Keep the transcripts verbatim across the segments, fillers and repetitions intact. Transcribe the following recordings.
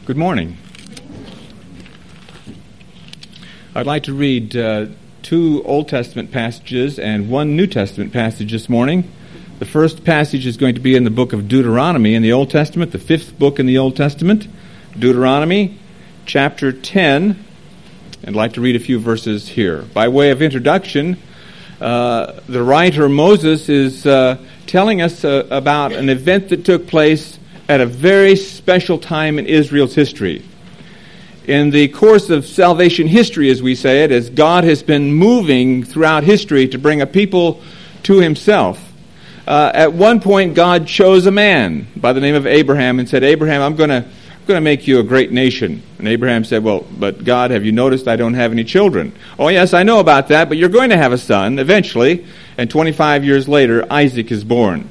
Good morning. I'd like to read uh, two Old Testament passages and one New Testament passage this morning. The first passage is going to be in the book of Deuteronomy in the Old Testament, the fifth book in the Old Testament, Deuteronomy chapter ten. I'd like to read a few verses here. By way of introduction, uh, the writer Moses is uh, telling us uh, about an event that took place at a very special time in Israel's history. In the course of salvation history, as we say it, as God has been moving throughout history to bring a people to himself, uh, at one point God chose a man by the name of Abraham and said, Abraham, I'm going to I'm going to make you a great nation. And Abraham said, well, but God, have you noticed I don't have any children? Oh, yes, I know about that, but you're going to have a son eventually. And twenty-five years later, Isaac is born.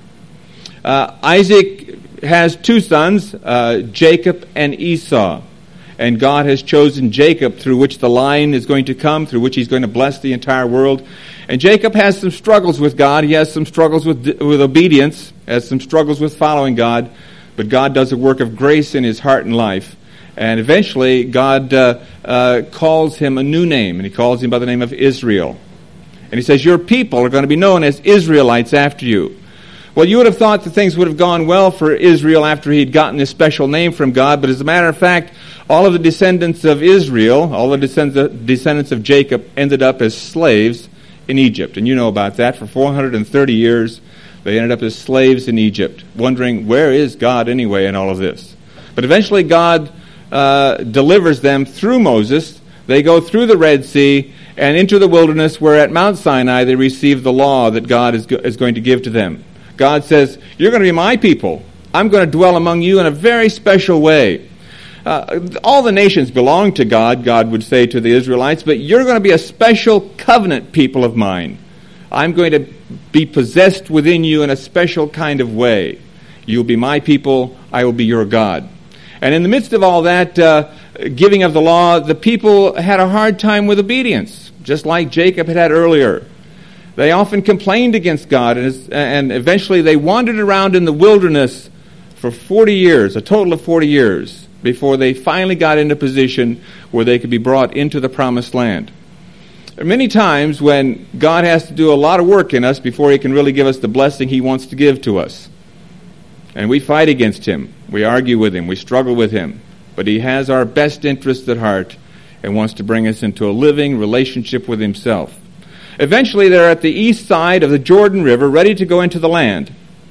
Uh, Isaac has two sons, uh, Jacob and Esau. And God has chosen Jacob, through which the line is going to come, through which he's going to bless the entire world. And Jacob has some struggles with God. He has some struggles with with obedience, has some struggles with following God. But God does a work of grace in his heart and life. And eventually, God uh, uh, calls him a new name, and he calls him by the name of Israel. And he says, your people are going to be known as Israelites after you. Well, you would have thought that things would have gone well for Israel after he'd gotten this special name from God, but as a matter of fact, all of the descendants of Israel, all the descendants of Jacob, ended up as slaves in Egypt. And you know about that. For four hundred thirty years, they ended up as slaves in Egypt, wondering, where is God anyway in all of this? But eventually God uh, delivers them through Moses. They go through the Red Sea and into the wilderness, where at Mount Sinai they receive the law that God is, go- is going to give to them. God says, you're going to be my people. I'm going to dwell among you in a very special way. Uh, all the nations belong to God, God would say to the Israelites, but you're going to be a special covenant people of mine. I'm going to be possessed within you in a special kind of way. You'll be my people, I will be your God. And in the midst of all that uh, giving of the law, the people had a hard time with obedience, just like Jacob had had earlier. They often complained against God, and, and eventually they wandered around in the wilderness for forty years, a total of forty years, before they finally got into a position where they could be brought into the promised land. There are many times when God has to do a lot of work in us before he can really give us the blessing he wants to give to us. And we fight against him. We argue with him. We struggle with him. But he has our best interests at heart and wants to bring us into a living relationship with himself. Eventually, they're at the east side of the Jordan River, ready to go into the land.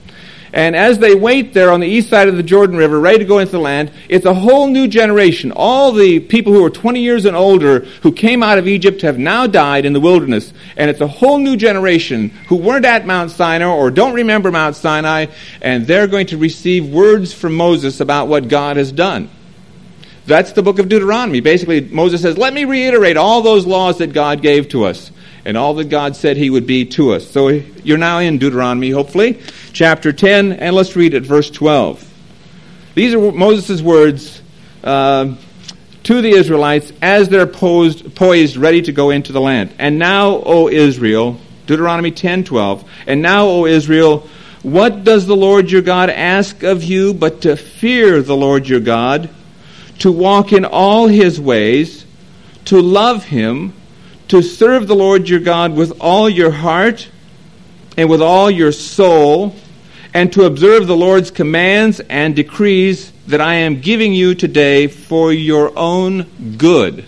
And as they wait there on the east side of the Jordan River, ready to go into the land, it's a whole new generation. All the people who were twenty years and older who came out of Egypt have now died in the wilderness. And it's a whole new generation who weren't at Mount Sinai or don't remember Mount Sinai, and they're going to receive words from Moses about what God has done. That's the book of Deuteronomy. Basically, Moses says, let me reiterate all those laws that God gave to us, and all that God said he would be to us. So you're now in Deuteronomy, hopefully, chapter ten, and let's read at verse twelve. These are Moses' words uh, to the Israelites as they're posed, poised, ready to go into the land. And now, O Israel, Deuteronomy ten twelve, and now, O Israel, what does the Lord your God ask of you but to fear the Lord your God, to walk in all his ways, to love him, to serve the Lord your God with all your heart and with all your soul, and to observe the Lord's commands and decrees that I am giving you today for your own good.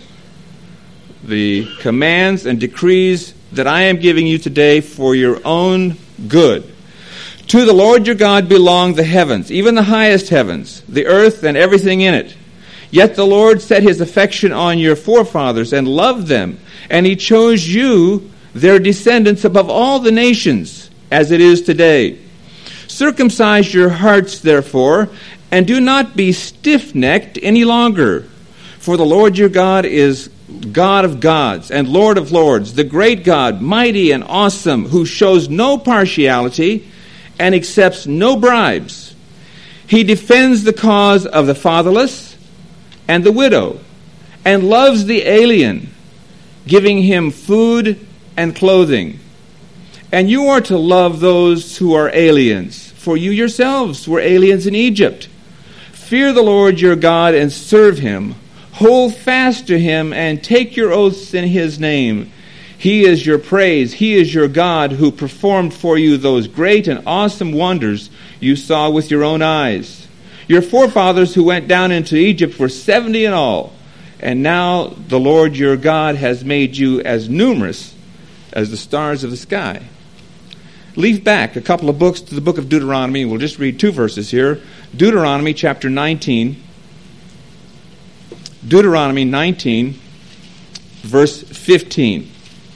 The commands and decrees that I am giving you today for your own good. To the Lord your God belong the heavens, even the highest heavens, the earth and everything in it. Yet the Lord set his affection on your forefathers and loved them, and he chose you, their descendants, above all the nations, as it is today. Circumcise your hearts, therefore, and do not be stiff-necked any longer. For the Lord your God is God of gods and Lord of lords, the great God, mighty and awesome, who shows no partiality and accepts no bribes. He defends the cause of the fatherless and the widow, and loves the alien, giving him food and clothing. And you are to love those who are aliens, for you yourselves were aliens in Egypt. Fear the Lord your God and serve him. Hold fast to him and take your oaths in his name. He is your praise. He is your God who performed for you those great and awesome wonders you saw with your own eyes. Your forefathers who went down into Egypt were seventy in all, and now the Lord your God has made you as numerous as the stars of the sky. Leave back a couple of books to the book of Deuteronomy. We'll just read two verses here. Deuteronomy chapter nineteen. Deuteronomy nineteen, verse fifteen.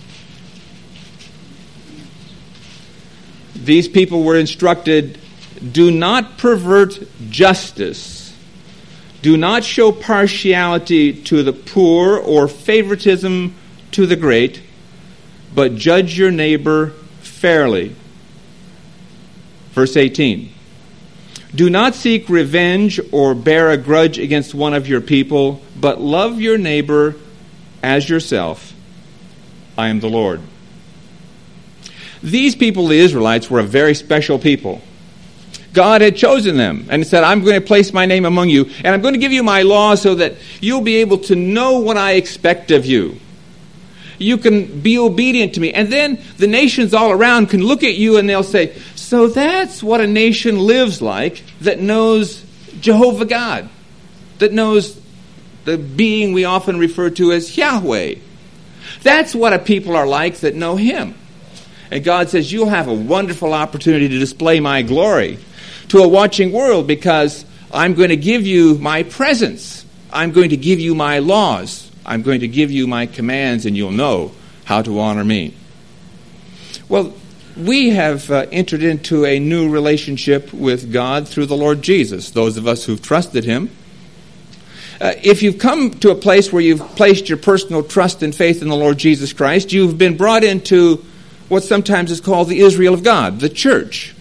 These people were instructed, do not pervert justice. Do not show partiality to the poor or favoritism to the great, but judge your neighbor fairly. Verse eighteen. Do not seek revenge or bear a grudge against one of your people, but love your neighbor as yourself. I am the Lord. These people, the Israelites, were a very special people. God had chosen them and said, I'm going to place my name among you, and I'm going to give you my law so that you'll be able to know what I expect of you. You can be obedient to me. And then the nations all around can look at you and they'll say, so that's what a nation lives like that knows Jehovah God, that knows the being we often refer to as Yahweh. That's what a people are like that know him. And God says, you'll have a wonderful opportunity to display my glory to a watching world because I'm going to give you my presence. I'm going to give you my laws. I'm going to give you my commands, and you'll know how to honor me. Well, we have uh, entered into a new relationship with God through the Lord Jesus, those of us who've trusted him. Uh, if you've come to a place where you've placed your personal trust and faith in the Lord Jesus Christ, you've been brought into what sometimes is called the Israel of God, the church.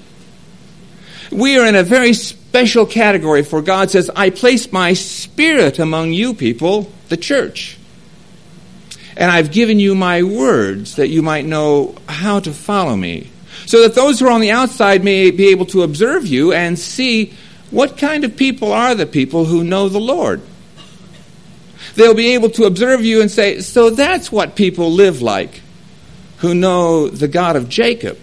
We are in a very special category, for God says, I place my spirit among you people, the church. And I've given you my words that you might know how to follow me, so that those who are on the outside may be able to observe you and see what kind of people are the people who know the Lord. They'll be able to observe you and say, so that's what people live like who know the God of Jacob.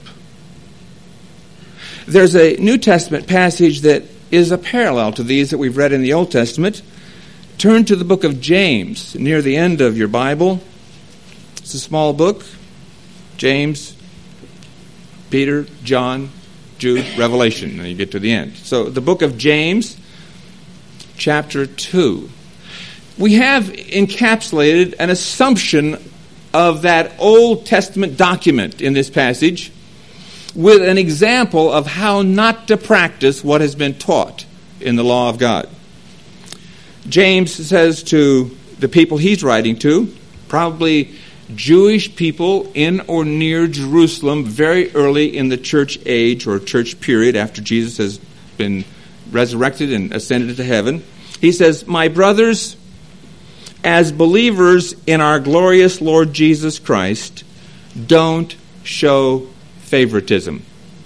There's a New Testament passage that is a parallel to these that we've read in the Old Testament. Turn to the book of James, near the end of your Bible. It's a small book. James, Peter, John, Jude, Revelation. And you get to the end. So the book of James, chapter two. We have encapsulated an assumption of that Old Testament document in this passage with an example of how not to practice what has been taught in the law of God. James says to the people he's writing to, probably Jewish people in or near Jerusalem very early in the church age or church period after Jesus has been resurrected and ascended to heaven. He says, my brothers, as believers in our glorious Lord Jesus Christ, don't show favoritism.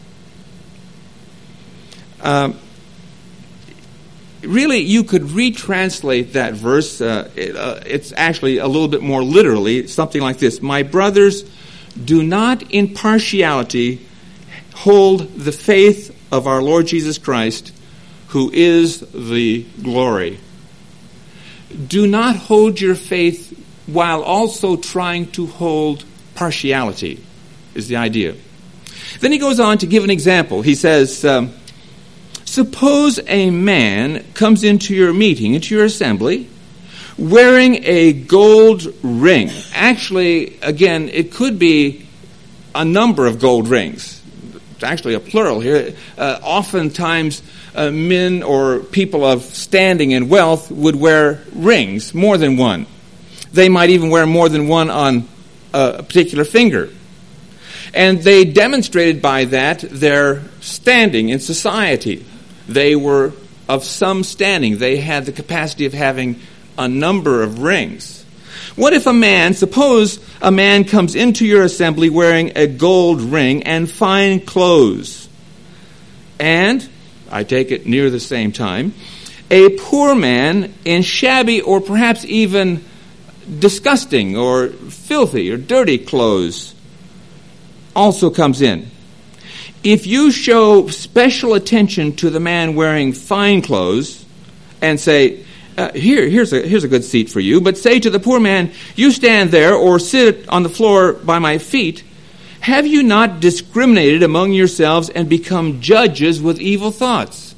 Um, really, you could retranslate that verse. Uh, it, uh, it's actually a little bit more literally, something like this. My brothers, do not in partiality hold the faith of our Lord Jesus Christ, who is the glory. Do not hold your faith while also trying to hold partiality, is the idea. Then he goes on to give an example. He says, um, suppose a man comes into your meeting, into your assembly, wearing a gold ring. Actually, again, it could be a number of gold rings. It's actually a plural here. Uh, oftentimes, uh, men or people of standing and wealth would wear rings, more than one. They might even wear more than one on a particular finger. And they demonstrated by that their standing in society. They were of some standing. They had the capacity of having a number of rings. What if a man, suppose a man comes into your assembly wearing a gold ring and fine clothes, and, I take it near the same time, a poor man in shabby or perhaps even disgusting or filthy or dirty clothes also comes in. If you show special attention to the man wearing fine clothes and say, uh, here, here's a, here's a good seat for you, but say to the poor man, you stand there or sit on the floor by my feet, have you not discriminated among yourselves and become judges with evil thoughts?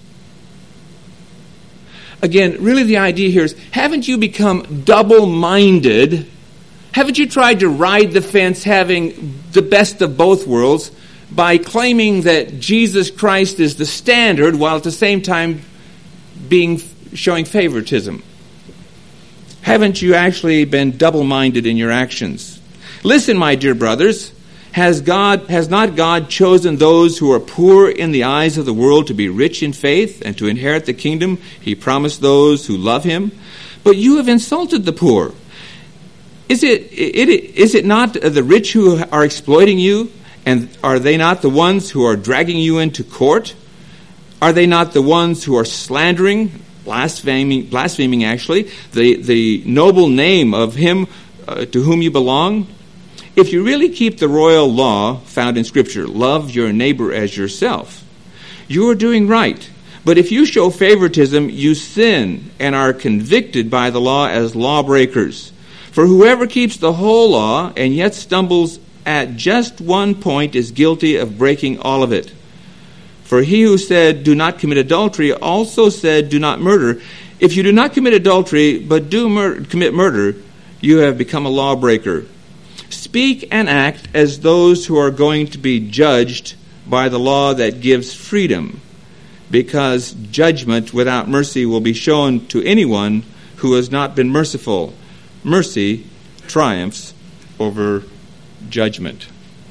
Again, really the idea here is, haven't you become double-minded? Haven't you tried to ride the fence having the best of both worlds by claiming that Jesus Christ is the standard while at the same time being showing favoritism? Haven't you actually been double-minded in your actions? Listen, my dear brothers, has God has not God chosen those who are poor in the eyes of the world to be rich in faith and to inherit the kingdom he promised those who love him? But you have insulted the poor. Is it, it, is it not the rich who are exploiting you? And are they not the ones who are dragging you into court? Are they not the ones who are slandering, blaspheming, blaspheming actually, the, the noble name of him uh, to whom you belong? If you really keep the royal law found in Scripture, love your neighbor as yourself, you are doing right. But if you show favoritism, you sin and are convicted by the law as lawbreakers. For whoever keeps the whole law and yet stumbles at just one point is guilty of breaking all of it. For he who said, do not commit adultery, also said, do not murder. If you do not commit adultery, but do mur- commit murder, you have become a lawbreaker. Speak and act as those who are going to be judged by the law that gives freedom, because judgment without mercy will be shown to anyone who has not been merciful. Mercy triumphs over judgment.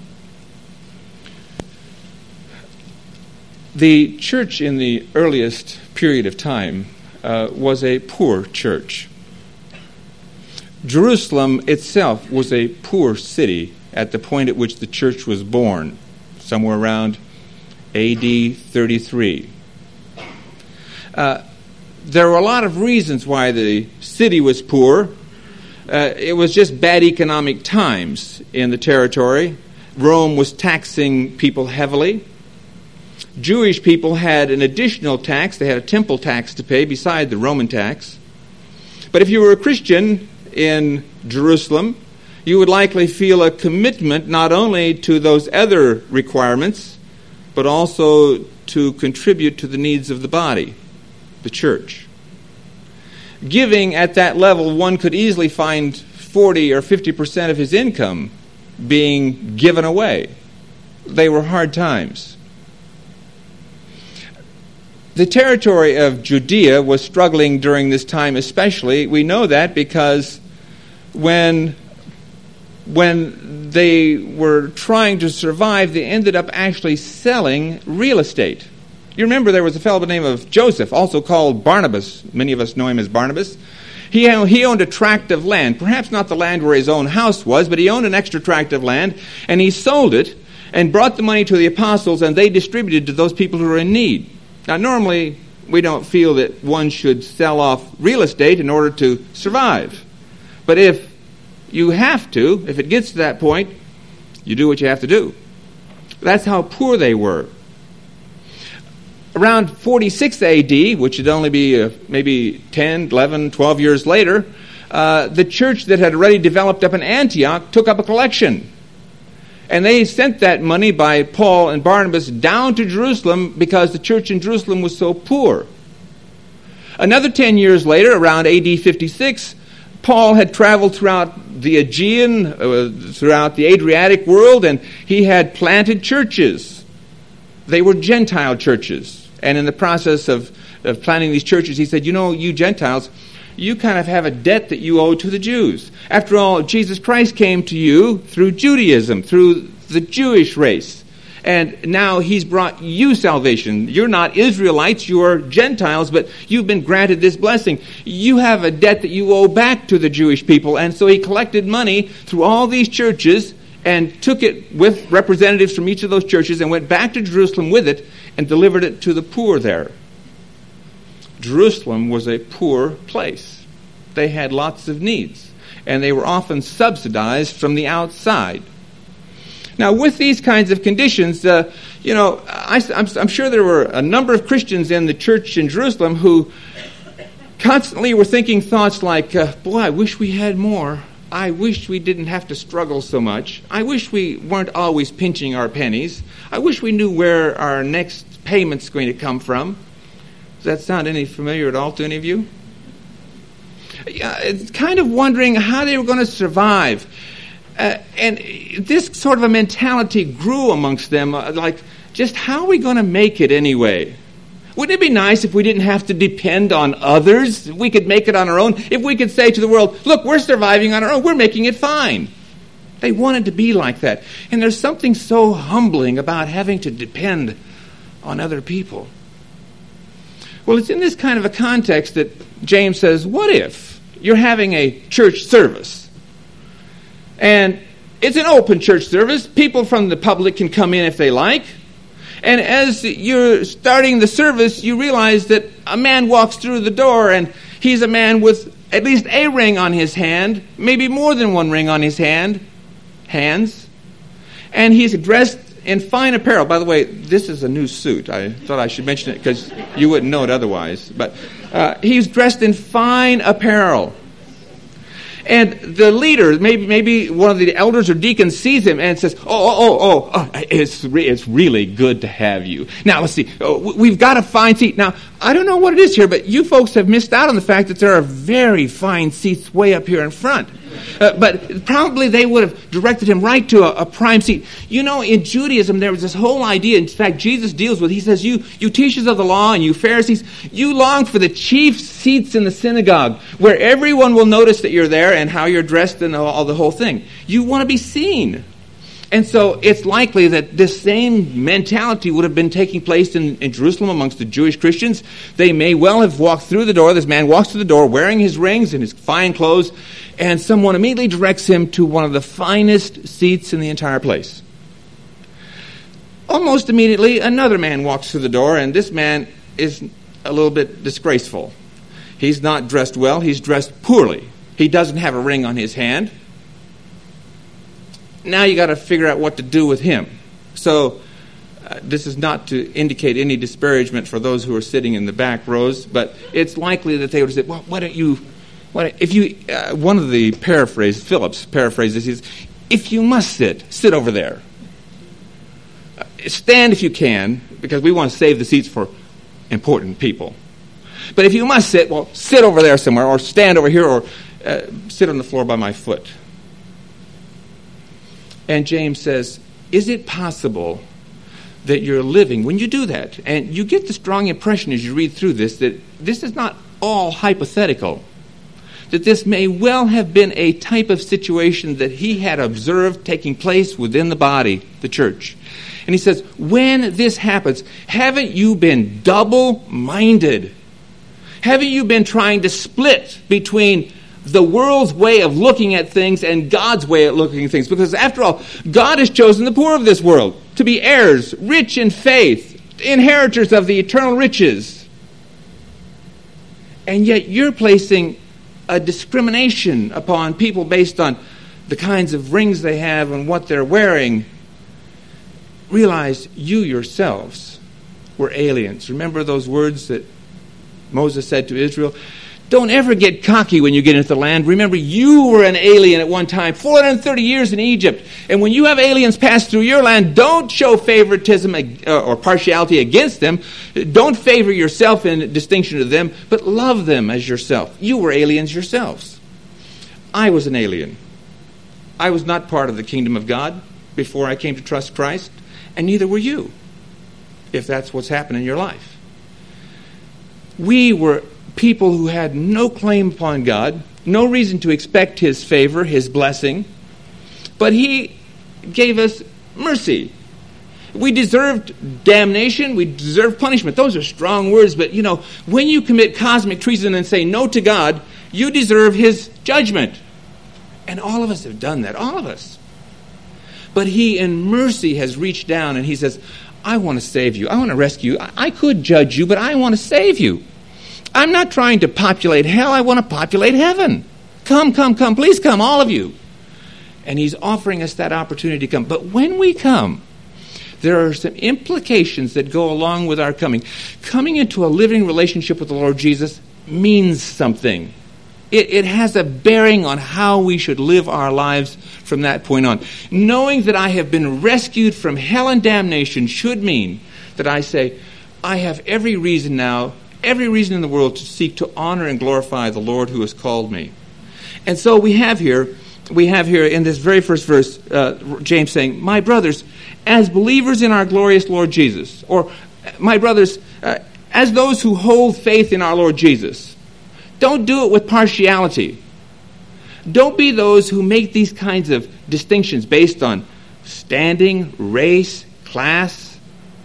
The church in the earliest period of time uh, was a poor church. Jerusalem itself was a poor city at the point at which the church was born, somewhere around A D thirty-three. Uh, there were a lot of reasons why the city was poor. Uh, it was just bad economic times in the territory. Rome was taxing people heavily. Jewish people had an additional tax. They had a temple tax to pay beside the Roman tax. But if you were a Christian in Jerusalem, you would likely feel a commitment not only to those other requirements, but also to contribute to the needs of the body, the church. Giving at that level, one could easily find forty or fifty percent of his income being given away. They were hard times. The territory of Judea was struggling during this time especially. We know that because when, when they were trying to survive, they ended up actually selling real estate. You remember there was a fellow by the name of Joseph, also called Barnabas. Many of us know him as Barnabas. He, he owned a tract of land, perhaps not the land where his own house was, but he owned an extra tract of land, and he sold it and brought the money to the apostles, and they distributed to those people who were in need. Now, normally, we don't feel that one should sell off real estate in order to survive. But if you have to, if it gets to that point, you do what you have to do. That's how poor they were. Around forty-six A D, which would only be uh, maybe ten, eleven, twelve years later, uh, the church that had already developed up in Antioch took up a collection. And they sent that money by Paul and Barnabas down to Jerusalem because the church in Jerusalem was so poor. Another ten years later, around A D fifty-six, Paul had traveled throughout the Aegean, uh, throughout the Adriatic world, and he had planted churches. They were Gentile churches. And in the process of, of planting these churches, he said, you know, you Gentiles, you kind of have a debt that you owe to the Jews. After all, Jesus Christ came to you through Judaism, through the Jewish race. And now he's brought you salvation. You're not Israelites, you're Gentiles, but you've been granted this blessing. You have a debt that you owe back to the Jewish people. And so he collected money through all these churches and took it with representatives from each of those churches and went back to Jerusalem with it and delivered it to the poor there. Jerusalem was a poor place. They had lots of needs, and they were often subsidized from the outside. Now, with these kinds of conditions, uh, you know, I, I'm, I'm sure there were a number of Christians in the church in Jerusalem who constantly were thinking thoughts like, uh, boy, I wish we had more. I wish we didn't have to struggle so much. I wish we weren't always pinching our pennies. I wish we knew where our next payment's going to come from. Does that sound any familiar at all to any of you? Yeah, it's kind of wondering how they were going to survive. Uh, and this sort of a mentality grew amongst them, uh, like, just how are we going to make it anyway? Wouldn't it be nice if we didn't have to depend on others? We could make it on our own. If we could say to the world, look, we're surviving on our own. We're making it fine. They wanted to be like that. And there's something so humbling about having to depend on other people. Well, it's in this kind of a context that James says, what if you're having a church service? And it's an open church service. People from the public can come in if they like. And as you're starting the service, you realize that a man walks through the door, and he's a man with at least a ring on his hand, maybe more than one ring on his hand, hands. And he's dressed in fine apparel. By the way, this is a new suit. I thought I should mention it because you wouldn't know it otherwise. But uh, he's dressed in fine apparel. And the leader, maybe maybe one of the elders or deacons, sees him and says, oh, oh, oh, oh, it's, re- it's really good to have you. Now, let's see, oh, we've got a fine seat. Now, I don't know what it is here, but you folks have missed out on the fact that there are very fine seats way up here in front. Uh, but probably they would have directed him right to a, a prime seat. You know, in Judaism, there was this whole idea. In fact, Jesus deals with, he says, you, you teachers of the law and you Pharisees, you long for the chief seats in the synagogue where everyone will notice that you're there and how you're dressed and all, all the whole thing. You want to be seen. And so it's likely that this same mentality would have been taking place in, in Jerusalem amongst the Jewish Christians. They may well have walked through the door. This man walks through the door wearing his rings and his fine clothes, and someone immediately directs him to one of the finest seats in the entire place. Almost immediately, another man walks through the door, and this man is a little bit disgraceful. He's not dressed well. He's dressed poorly. He doesn't have a ring on his hand. Now you got to figure out what to do with him. So uh, this is not to indicate any disparagement for those who are sitting in the back rows, but it's likely that they would say, well, why don't you, why, if you, uh, one of the paraphrase, Phillips paraphrases, is, if you must sit, sit over there. Uh, stand if you can, because we want to save the seats for important people. But if you must sit, well, sit over there somewhere, or stand over here, or uh, sit on the floor by my foot. And James says, is it possible that you're living, when you do that, and you get the strong impression as you read through this, that this is not all hypothetical, that this may well have been a type of situation that he had observed taking place within the body, the church. And he says, when this happens, haven't you been double-minded? Haven't you been trying to split between the world's way of looking at things and God's way of looking at things? Because after all, God has chosen the poor of this world to be heirs, rich in faith, inheritors of the eternal riches. And yet you're placing a discrimination upon people based on the kinds of rings they have and what they're wearing. Realize you yourselves were aliens. Remember those words that Moses said to Israel? Don't ever get cocky when you get into the land. Remember, you were an alien at one time, four hundred thirty years in Egypt. And when you have aliens pass through your land, don't show favoritism or partiality against them. Don't favor yourself in distinction to them, but love them as yourself. You were aliens yourselves. I was an alien. I was not part of the kingdom of God before I came to trust Christ, and neither were you, if that's what's happened in your life. We were people who had no claim upon God, no reason to expect His favor, His blessing, but He gave us mercy. We deserved damnation, we deserved punishment. Those are strong words, but you know, when you commit cosmic treason and say no to God, you deserve His judgment. And all of us have done that, all of us. But He in mercy has reached down and He says, I want to save you. I want to rescue you. I could judge you, but I want to save you. I'm not trying to populate hell. I want to populate heaven. Come, come, come. Please come, all of you. And he's offering us that opportunity to come. But when we come, there are some implications that go along with our coming. Coming into a living relationship with the Lord Jesus means something. It, it has a bearing on how we should live our lives from that point on. Knowing that I have been rescued from hell and damnation should mean that I say, I have every reason now, every reason in the world to seek to honor and glorify the Lord who has called me. And so we have here, we have here in this very first verse, uh, James saying, my brothers, as believers in our glorious Lord Jesus, or my brothers, uh, as those who hold faith in our Lord Jesus, don't do it with partiality. Don't be those who make these kinds of distinctions based on standing, race, class.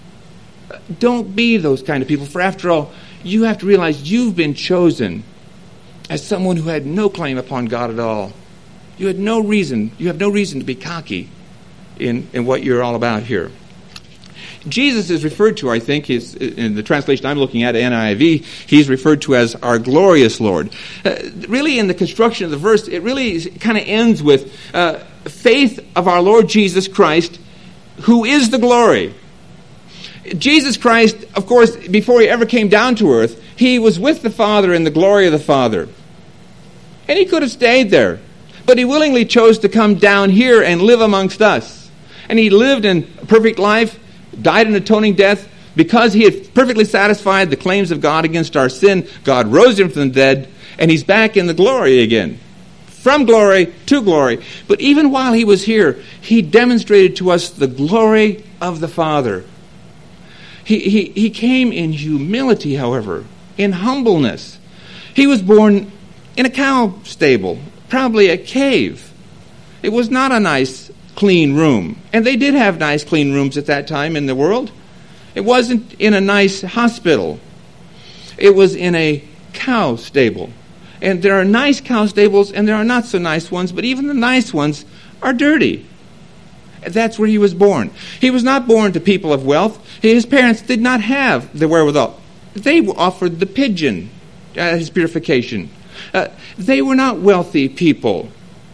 Don't be those kind of people, for after all, you have to realize you've been chosen as someone who had no claim upon God at all. You had no reason, you have no reason to be cocky in, in what you're all about here. Jesus is referred to, I think, is in the translation I'm looking at, N I V, he's referred to as our glorious Lord. Uh, really, in the construction of the verse, it really kind of ends with uh, faith of our Lord Jesus Christ, who is the glory. Jesus Christ, of course, before he ever came down to earth, he was with the Father in the glory of the Father. And he could have stayed there. But he willingly chose to come down here and live amongst us. And he lived in a perfect life, died an atoning death. Because he had perfectly satisfied the claims of God against our sin, God rose him from the dead, and he's back in the glory again. From glory to glory. But even while he was here, he demonstrated to us the glory of the Father. He, he, he came in humility, however, in humbleness. He was born in a cow stable, probably a cave. It was not a nice, clean room. And they did have nice, clean rooms at that time in the world. It wasn't in a nice hospital. It was in a cow stable. And there are nice cow stables and there are not so nice ones, but even the nice ones are dirty. That's where he was born. He was not born to people of wealth. His parents did not have the wherewithal. They offered the pigeon at his purification. Uh, they were not wealthy people.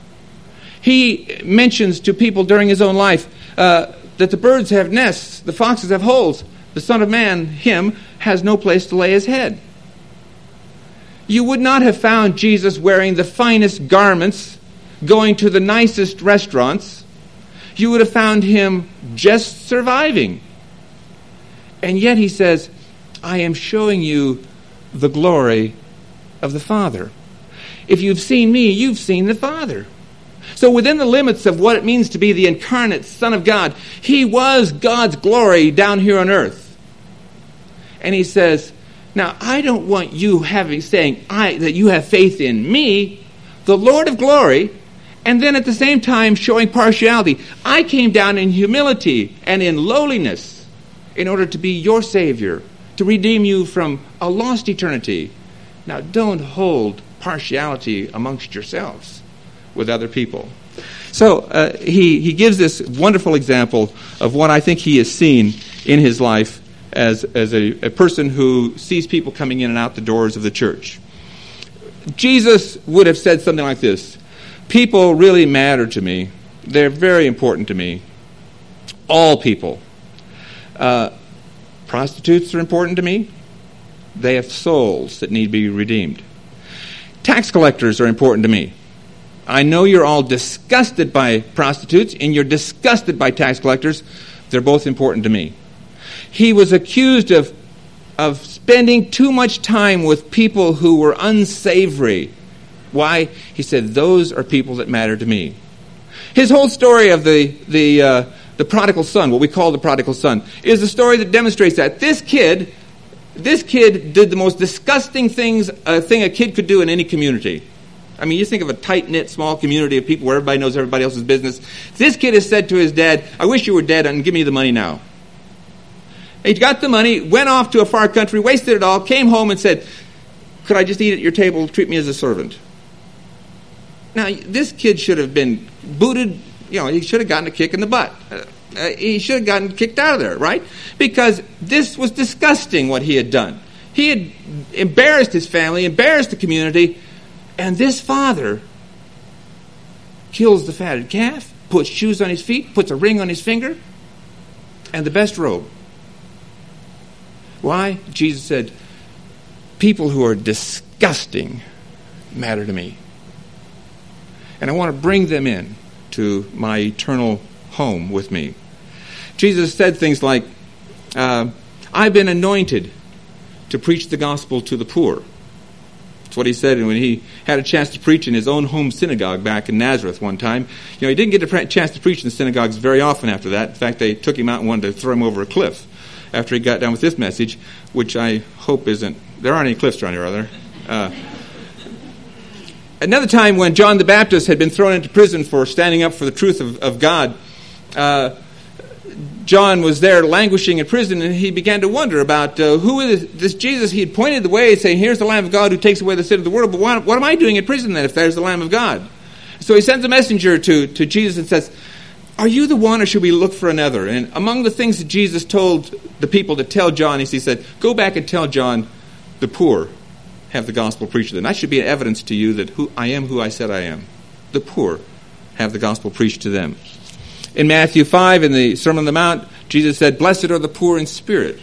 He mentions to people during his own life uh, that the birds have nests, the foxes have holes. The Son of Man, him, has no place to lay his head. You would not have found Jesus wearing the finest garments, going to the nicest restaurants. You would have found him just surviving. And yet he says, I am showing you the glory of the Father. If you've seen me, you've seen the Father. So within the limits of what it means to be the incarnate Son of God, he was God's glory down here on earth. And he says, now I don't want you having saying I that you have faith in me, the Lord of glory, and then at the same time showing partiality. I came down in humility and in lowliness in order to be your Savior, to redeem you from a lost eternity. Now don't hold partiality amongst yourselves with other people. So uh, he, he gives this wonderful example of what I think he has seen in his life as, as a, a person who sees people coming in and out the doors of the church. Jesus would have said something like this: people really matter to me. They're very important to me. All people. Uh, prostitutes are important to me. They have souls that need to be redeemed. Tax collectors are important to me. I know you're all disgusted by prostitutes and you're disgusted by tax collectors. They're both important to me. He was accused of, of spending too much time with people who were unsavory. Why? He said, those are people that matter to me. His whole story of the, the, uh, the prodigal son, what we call the prodigal son, is a story that demonstrates that. This kid, this kid did the most disgusting things, uh, thing a kid could do in any community. I mean, you think of a tight-knit, small community of people where everybody knows everybody else's business. This kid has said to his dad, I wish you were dead and give me the money now. He got the money, went off to a far country, wasted it all, came home and said, could I just eat at your table, treat me as a servant? Now, this kid should have been booted, you know, he should have gotten a kick in the butt. Uh, uh, he should have gotten kicked out of there, right? Because this was disgusting what he had done. He had embarrassed his family, embarrassed the community, and this father kills the fatted calf, puts shoes on his feet, puts a ring on his finger, and the best robe. Why? Jesus said, people who are disgusting matter to me. And I want to bring them in to my eternal home with me. Jesus said things like, uh, I've been anointed to preach the gospel to the poor. That's what he said when he had a chance to preach in his own home synagogue back in Nazareth one time. You know, he didn't get a chance to preach in the synagogues very often after that. In fact, they took him out and wanted to throw him over a cliff after he got done with this message, which I hope isn't... There aren't any cliffs around here, are there? Uh, another time when John the Baptist had been thrown into prison for standing up for the truth of, of God, uh, John was there languishing in prison, and he began to wonder about uh, who is this Jesus. He had pointed the way, saying, here's the Lamb of God who takes away the sin of the world, but what, what am I doing in prison then if there's the Lamb of God? So he sends a messenger to, to Jesus and says, are you the one or should we look for another? And among the things that Jesus told the people to tell John, he said, go back and tell John, the poor have the gospel preached to them. That should be an evidence to you that who I am who I said I am. The poor have the gospel preached to them. In Matthew five, in the Sermon on the Mount, Jesus said, blessed are the poor in spirit.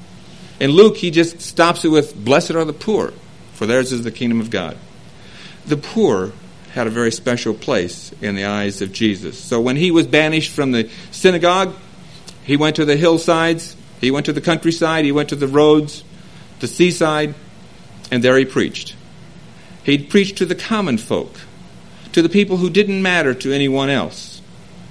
In Luke, he just stops it with, blessed are the poor, for theirs is the kingdom of God. The poor had a very special place in the eyes of Jesus. So when he was banished from the synagogue, he went to the hillsides, he went to the countryside, he went to the roads, the seaside, and there he preached. He preached to the common folk, to the people who didn't matter to anyone else.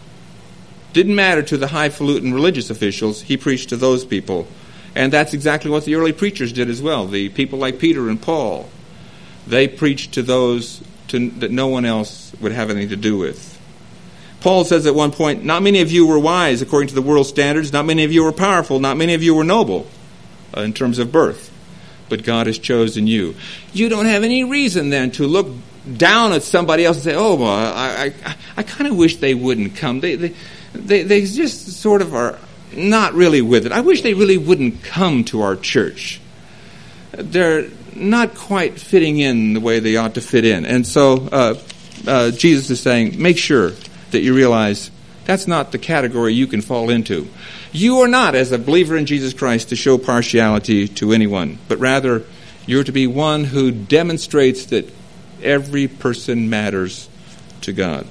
Didn't matter to the highfalutin religious officials. He preached to those people. And that's exactly what the early preachers did as well. The people like Peter and Paul, they preached to those to, that no one else would have anything to do with. Paul says at one point, not many of you were wise according to the world's standards, not many of you were powerful, not many of you were noble uh, in terms of birth, but God has chosen you. You don't have any reason then to look down at somebody else and say, oh, well, I, I, I kind of wish they wouldn't come. They, they, they, they just sort of are not really with it. I wish they really wouldn't come to our church. They're not quite fitting in the way they ought to fit in. And so uh, uh, Jesus is saying, make sure that you realize that's not the category you can fall into. You are not, as a believer in Jesus Christ, to show partiality to anyone, but rather you're to be one who demonstrates that every person matters to God.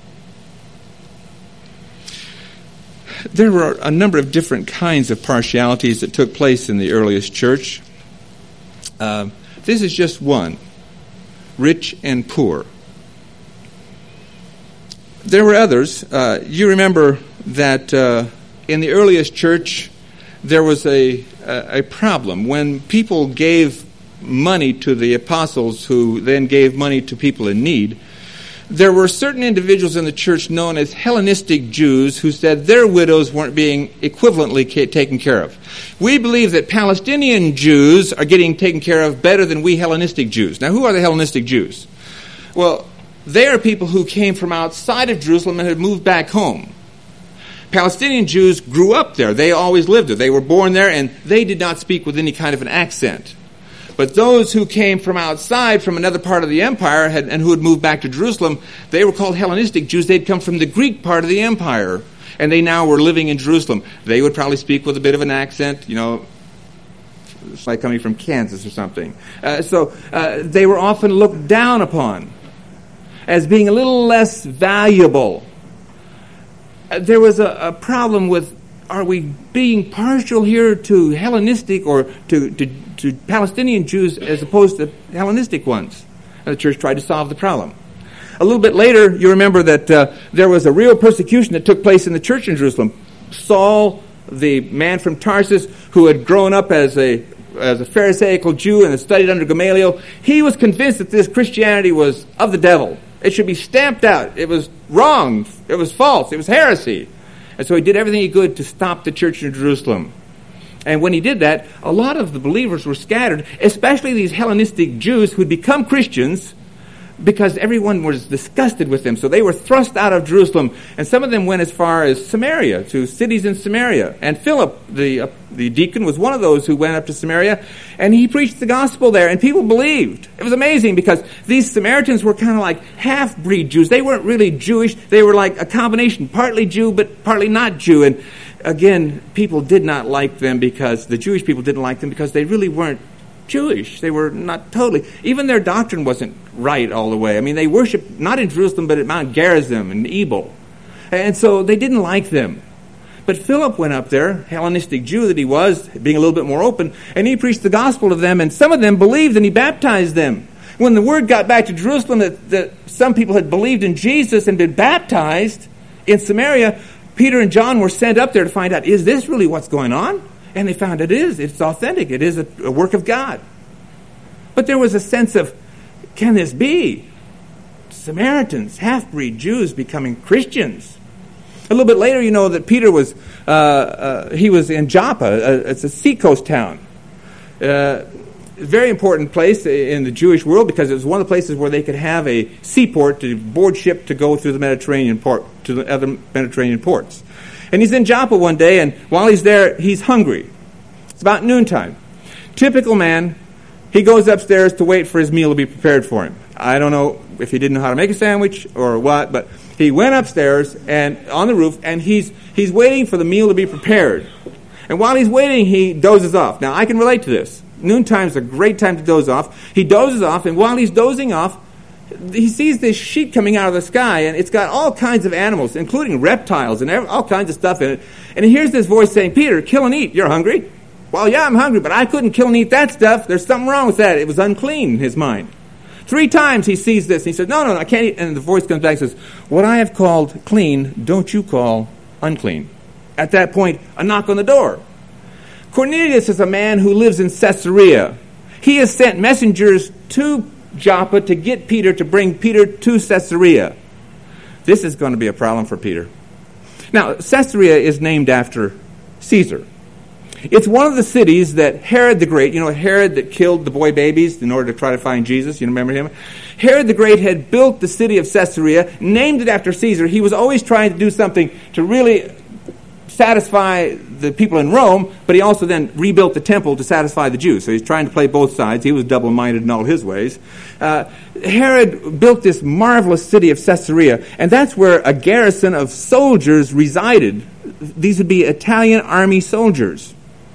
There were a number of different kinds of partialities that took place in the earliest church. Uh, this is just one, rich and poor. There were others. Uh, you remember that uh, in the earliest church, there was a, a, a problem. When people gave money to the apostles who then gave money to people in need, there were certain individuals in the church known as Hellenistic Jews who said their widows weren't being equivalently ca- taken care of. We believe that Palestinian Jews are getting taken care of better than we Hellenistic Jews. Now, who are the Hellenistic Jews? Well, they are people who came from outside of Jerusalem and had moved back home. Palestinian Jews grew up there. They always lived there. They were born there, and they did not speak with any kind of an accent. But those who came from outside, from another part of the empire, had, and who had moved back to Jerusalem, they were called Hellenistic Jews. They'd come from the Greek part of the empire, and they now were living in Jerusalem. They would probably speak with a bit of an accent, you know, it's like coming from Kansas or something. Uh, so uh, they were often looked down upon as being a little less valuable. Uh, there was a, a problem with, are we being partial here to Hellenistic or to, to, to Palestinian Jews as opposed to Hellenistic ones? And the church tried to solve the problem. A little bit later, you remember that uh, there was a real persecution that took place in the church in Jerusalem. Saul, the man from Tarsus, who had grown up as a as a Pharisaical Jew and had studied under Gamaliel, he was convinced that this Christianity was of the devil. It should be stamped out. It was wrong. It was false. It was heresy. And so he did everything he could to stop the church in Jerusalem. And when he did that, a lot of the believers were scattered, especially these Hellenistic Jews who had become Christians, because everyone was disgusted with them. So they were thrust out of Jerusalem, and some of them went as far as Samaria, to cities in Samaria. And Philip, the uh, the deacon, was one of those who went up to Samaria, and he preached the gospel there, and people believed. It was amazing because these Samaritans were kind of like half-breed Jews. They weren't really Jewish. They were like a combination, partly Jew but partly not Jew. And again, people did not like them because the Jewish people didn't like them because they really weren't Jewish. They were not totally. Even their doctrine wasn't right all the way. I mean, they worshiped not in Jerusalem, but at Mount Gerizim and Ebal. And so they didn't like them. But Philip went up there, Hellenistic Jew that he was, being a little bit more open, and he preached the gospel to them, and some of them believed, and he baptized them. When the word got back to Jerusalem that, that some people had believed in Jesus and been baptized in Samaria, Peter and John were sent up there to find out, is this really what's going on? And they found it is. It's authentic. It is a, a work of God. But there was a sense of, can this be? Samaritans, half-breed Jews becoming Christians. A little bit later, you know that Peter was, uh, uh, he was in Joppa. Uh, it's a seacoast town. Uh, very important place in the Jewish world because it was one of the places where they could have a seaport to board ship to go through the Mediterranean port, to the other Mediterranean ports. And he's in Joppa one day, and while he's there, he's hungry. It's about noontime. Typical man, he goes upstairs to wait for his meal to be prepared for him. I don't know if he didn't know how to make a sandwich or what, but he went upstairs and on the roof, and he's he's waiting for the meal to be prepared. And while he's waiting, he dozes off. Now, I can relate to this. Noontime's a great time to doze off. He dozes off, and while he's dozing off, he sees this sheet coming out of the sky, and it's got all kinds of animals, including reptiles and all kinds of stuff in it. And he hears this voice saying, Peter, kill and eat. You're hungry? Well, yeah, I'm hungry, but I couldn't kill and eat that stuff. There's something wrong with that. It was unclean in his mind. Three times he sees this, and he says, no, no, no, I can't eat. And the voice comes back and says, what I have called clean, don't you call unclean. At that point, a knock on the door. Cornelius is a man who lives in Caesarea. He has sent messengers to Joppa to get Peter, to bring Peter to Caesarea. This is going to be a problem for Peter. Now, Caesarea is named after Caesar. It's one of the cities that Herod the Great, you know, Herod that killed the boy babies in order to try to find Jesus, you remember him? Herod the Great had built the city of Caesarea, named it after Caesar. He was always trying to do something to really satisfy the people in Rome, but he also then rebuilt the temple to satisfy the Jews. So he's trying to play both sides. He was double-minded in all his ways. Uh, Herod built this marvelous city of Caesarea, and that's where a garrison of soldiers resided. These would be Italian army soldiers.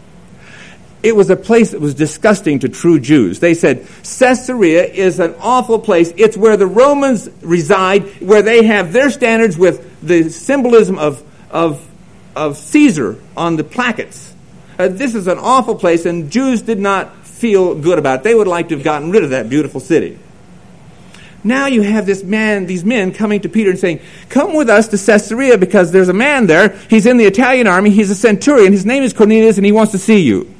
It was a place that was disgusting to true Jews. They said, Caesarea is an awful place. It's where the Romans reside, where they have their standards with the symbolism of of of Caesar on the plackets. Uh, this is an awful place, and Jews did not feel good about it. They would like to have gotten rid of that beautiful city. Now you have this man, these men coming to Peter and saying, come with us to Caesarea because there's a man there. He's in the Italian army. He's a centurion. His name is Cornelius, and he wants to see you.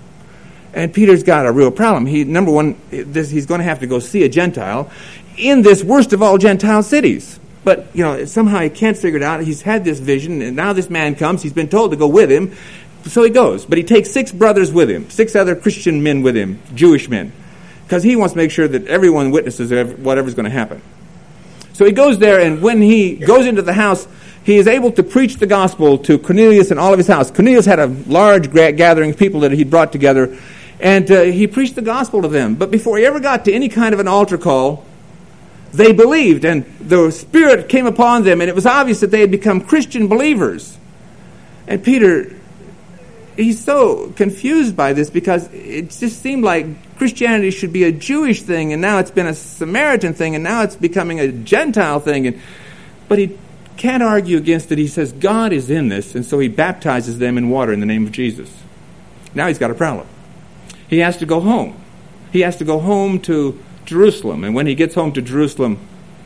And Peter's got a real problem. He, number one, this, he's going to have to go see a Gentile in this worst of all Gentile cities. But, you know, somehow he can't figure it out. He's had this vision, and now this man comes. He's been told to go with him. So he goes. But he takes six brothers with him, six other Christian men with him, Jewish men, because he wants to make sure that everyone witnesses whatever's going to happen. So he goes there, and when he goes into the house, he is able to preach the gospel to Cornelius and all of his house. Cornelius had a large gathering of people that he'd brought together, and uh, he preached the gospel to them. But before he ever got to any kind of an altar call, they believed, and the Spirit came upon them, and it was obvious that they had become Christian believers. And Peter, he's so confused by this because it just seemed like Christianity should be a Jewish thing, and now it's been a Samaritan thing, and now it's becoming a Gentile thing. And but he can't argue against it. He says God is in this, and so he baptizes them in water in the name of Jesus. Now he's got a problem. He has to go home. He has to go home to Jerusalem. And when he gets home to Jerusalem,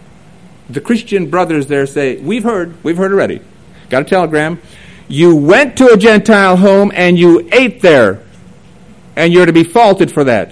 the Christian brothers there say, we've heard, we've heard already. Got a telegram. You went to a Gentile home and you ate there. And you're to be faulted for that.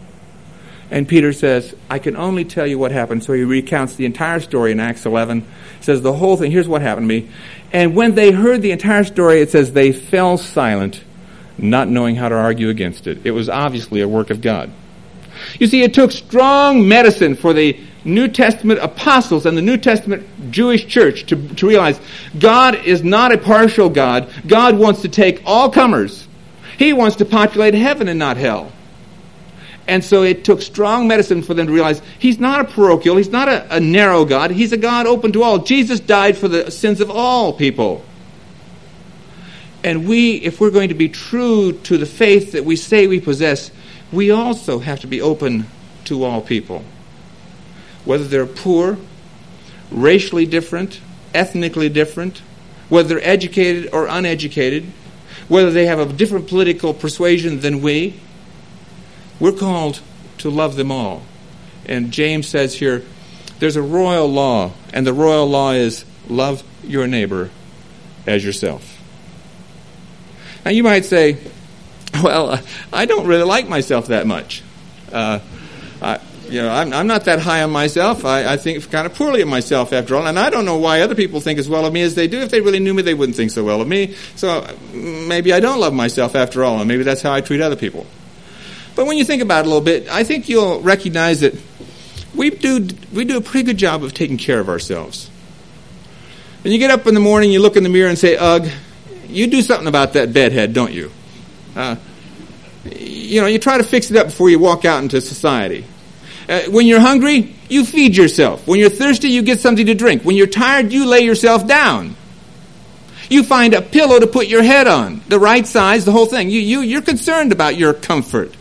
And Peter says, I can only tell you what happened. So he recounts the entire story in Acts eleven. Says the whole thing, here's what happened to me. And when they heard the entire story, it says they fell silent, not knowing how to argue against it. It was obviously a work of God. You see, it took strong medicine for the New Testament apostles and the New Testament Jewish church to, to realize God is not a partial God. God wants to take all comers. He wants to populate heaven and not hell. And so it took strong medicine for them to realize He's not a parochial, He's not a, a narrow God, He's a God open to all. Jesus died for the sins of all people. And we, if we're going to be true to the faith that we say we possess, we also have to be open to all people. Whether they're poor, racially different, ethnically different, whether they're educated or uneducated, whether they have a different political persuasion than we, we're called to love them all. And James says here, there's a royal law, and the royal law is love your neighbor as yourself. Now you might say, well, I don't really like myself that much. Uh, I, you know, I'm, I'm not that high on myself. I, I think kind of poorly of myself after all, and I don't know why other people think as well of me as they do. If they really knew me, they wouldn't think so well of me. So maybe I don't love myself after all, and maybe that's how I treat other people. But when you think about it a little bit, I think you'll recognize that we do we do a pretty good job of taking care of ourselves. When you get up in the morning, you look in the mirror and say, ugh, you do something about that bedhead, don't you? Uh, you know, you try to fix it up before you walk out into society. Uh, when you're hungry, you feed yourself. When you're thirsty, you get something to drink. When you're tired, you lay yourself down. You find a pillow to put your head on, the right size, the whole thing. You, you, you're concerned about your comfort.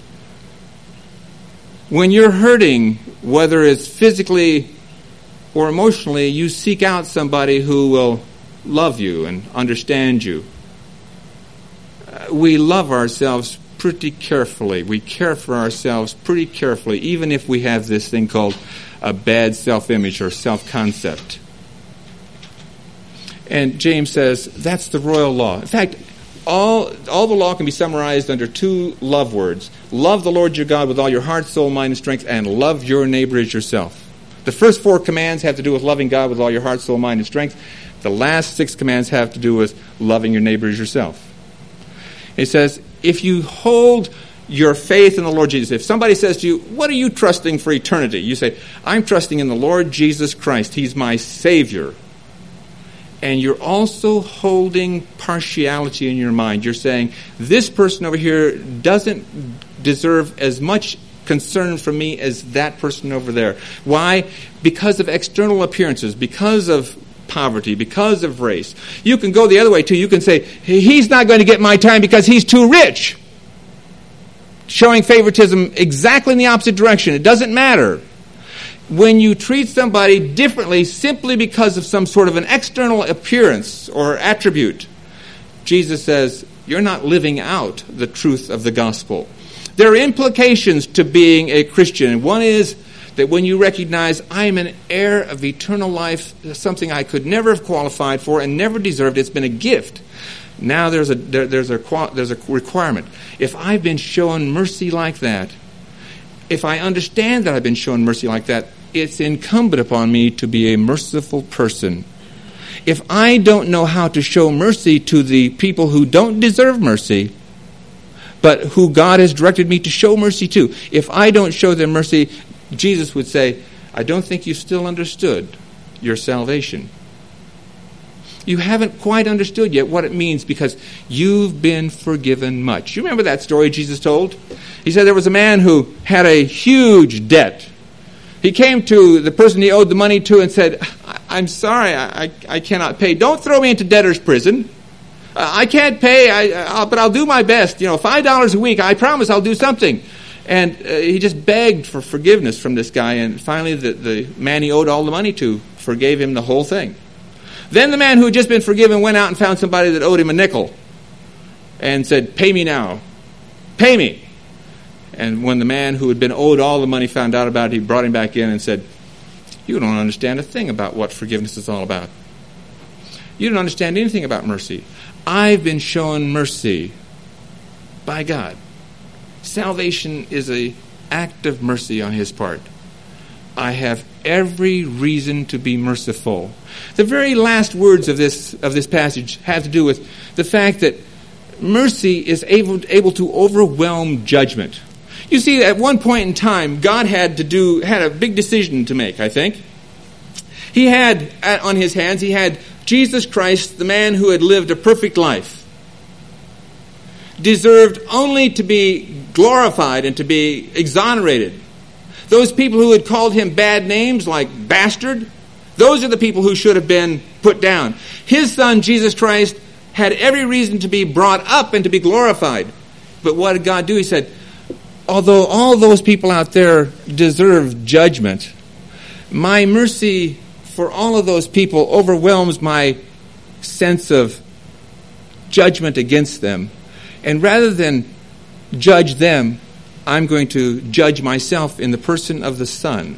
When you're hurting, whether it's physically or emotionally, you seek out somebody who will love you and understand you. Uh, we love ourselves pretty carefully. We care for ourselves pretty carefully, even if we have this thing called a bad self-image or self-concept. And James says that's the royal law. In fact, all all the law can be summarized under two love words. Love the Lord your God with all your heart, soul, mind, and strength, and love your neighbor as yourself. The first four commands have to do with loving God with all your heart, soul, mind, and strength. The last six commands have to do with loving your neighbor as yourself. He says, if you hold your faith in the Lord Jesus, if somebody says to you, what are you trusting for eternity? You say, I'm trusting in the Lord Jesus Christ. He's my Savior. And you're also holding partiality in your mind. You're saying, this person over here doesn't deserve as much concern from me as that person over there. Why? Because of external appearances, because of poverty, because of race. You can go the other way too. You can say, he's not going to get my time because he's too rich. Showing favoritism exactly in the opposite direction. It doesn't matter. When you treat somebody differently simply because of some sort of an external appearance or attribute, Jesus says, you're not living out the truth of the gospel. There are implications to being a Christian. One is that when you recognize I am an heir of eternal life, something I could never have qualified for and never deserved, it's been a gift. Now there's a there, there's a there's a requirement. If I've been shown mercy like that, if I understand that I've been shown mercy like that, it's incumbent upon me to be a merciful person. If I don't know how to show mercy to the people who don't deserve mercy, but who God has directed me to show mercy to, if I don't show them mercy, Jesus would say, I don't think you've still understood your salvation. You haven't quite understood yet what it means because you've been forgiven much. You remember that story Jesus told? He said there was a man who had a huge debt. He came to the person he owed the money to and said, I'm sorry, I, I, I cannot pay. Don't throw me into debtor's prison. Uh, I can't pay, I, I'll, but I'll do my best. You know, five dollars a week, I promise I'll do something. And uh, he just begged for forgiveness from this guy, and finally the, the man he owed all the money to forgave him the whole thing. Then the man who had just been forgiven went out and found somebody that owed him a nickel and said, pay me now. Pay me. And when the man who had been owed all the money found out about it, he brought him back in and said, you don't understand a thing about what forgiveness is all about. You don't understand anything about mercy. I've been shown mercy by God. Salvation is an act of mercy on his part. I have every reason to be merciful. The very last words of this of this passage have to do with the fact that mercy is able, able to overwhelm judgment. You see, at one point in time, God had to do had a big decision to make, I think. He had, on his hands, he had Jesus Christ, the man who had lived a perfect life, deserved only to be glorified and to be exonerated. Those people who had called him bad names like bastard, those are the people who should have been put down. His son, Jesus Christ, had every reason to be brought up and to be glorified. But what did God do? He said, although all those people out there deserve judgment, my mercy for all of those people overwhelms my sense of judgment against them. And rather than judge them, I'm going to judge myself in the person of the Son.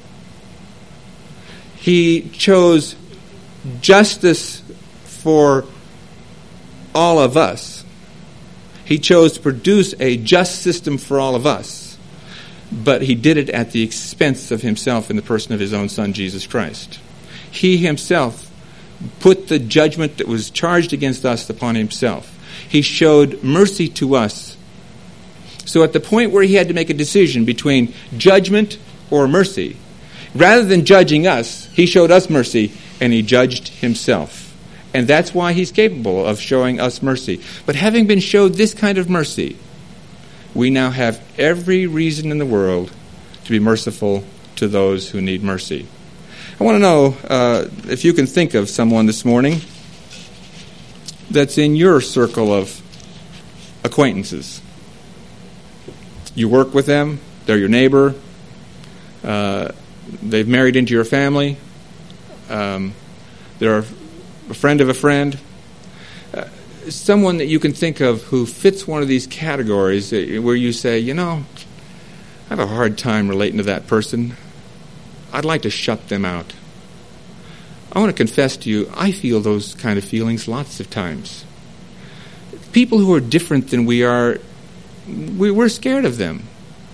He chose justice for all of us. He chose to produce a just system for all of us. But he did it at the expense of himself in the person of his own Son, Jesus Christ. He himself put the judgment that was charged against us upon himself. He showed mercy to us. So at the point where he had to make a decision between judgment or mercy, rather than judging us, he showed us mercy and he judged himself. And that's why he's capable of showing us mercy. But having been showed this kind of mercy, we now have every reason in the world to be merciful to those who need mercy. I want to know uh, if you can think of someone this morning that's in your circle of acquaintances. You work with them, they're your neighbor, uh, they've married into your family, um, they're a friend of a friend, uh, someone that you can think of who fits one of these categories where you say, you know, I have a hard time relating to that person. I'd like to shut them out. I want to confess to you, I feel those kind of feelings lots of times. People who are different than we are, we, we're scared of them.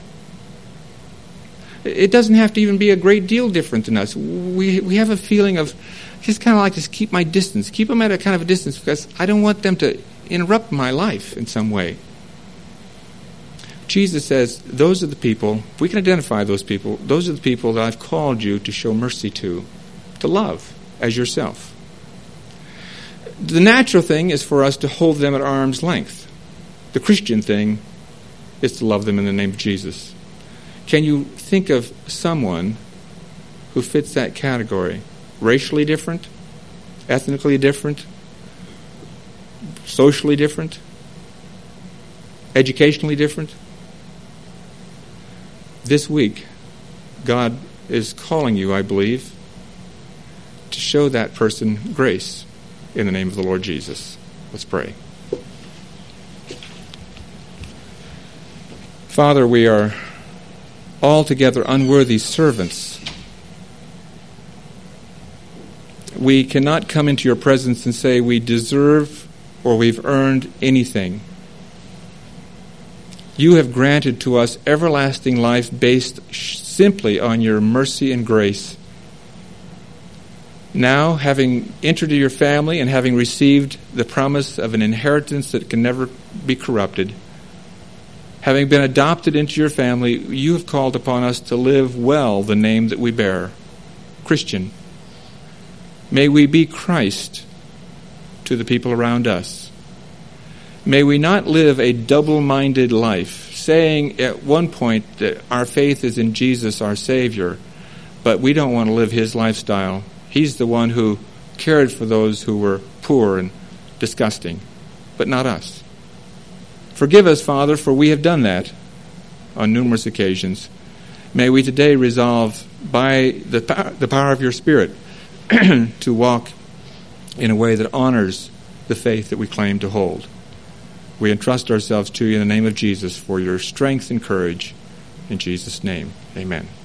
It doesn't have to even be a great deal different than us. We we have a feeling of just kind of like to keep my distance, keep them at a kind of a distance because I don't want them to interrupt my life in some way. Jesus says, those are the people, if we can identify those people, those are the people that I've called you to show mercy to, to love as yourself. The natural thing is for us to hold them at arm's length. The Christian thing is to love them in the name of Jesus. Can you think of someone who fits that category? Racially different? Ethnically different? Socially different? Educationally different? This week, God is calling you, I believe, to show that person grace in the name of the Lord Jesus. Let's pray. Father, we are altogether unworthy servants. We cannot come into your presence and say we deserve or we've earned anything. You have granted to us everlasting life based simply on your mercy and grace. Now, having entered your family and having received the promise of an inheritance that can never be corrupted, having been adopted into your family, you have called upon us to live well the name that we bear, Christian. May we be Christ to the people around us. May we not live a double-minded life, saying at one point that our faith is in Jesus, our Savior, but we don't want to live his lifestyle. He's the one who cared for those who were poor and disgusting, but not us. Forgive us, Father, for we have done that on numerous occasions. May we today resolve by the power, the power of your Spirit to walk in a way that honors the faith that we claim to hold. We entrust ourselves to you in the name of Jesus for your strength and courage. In Jesus' name, amen.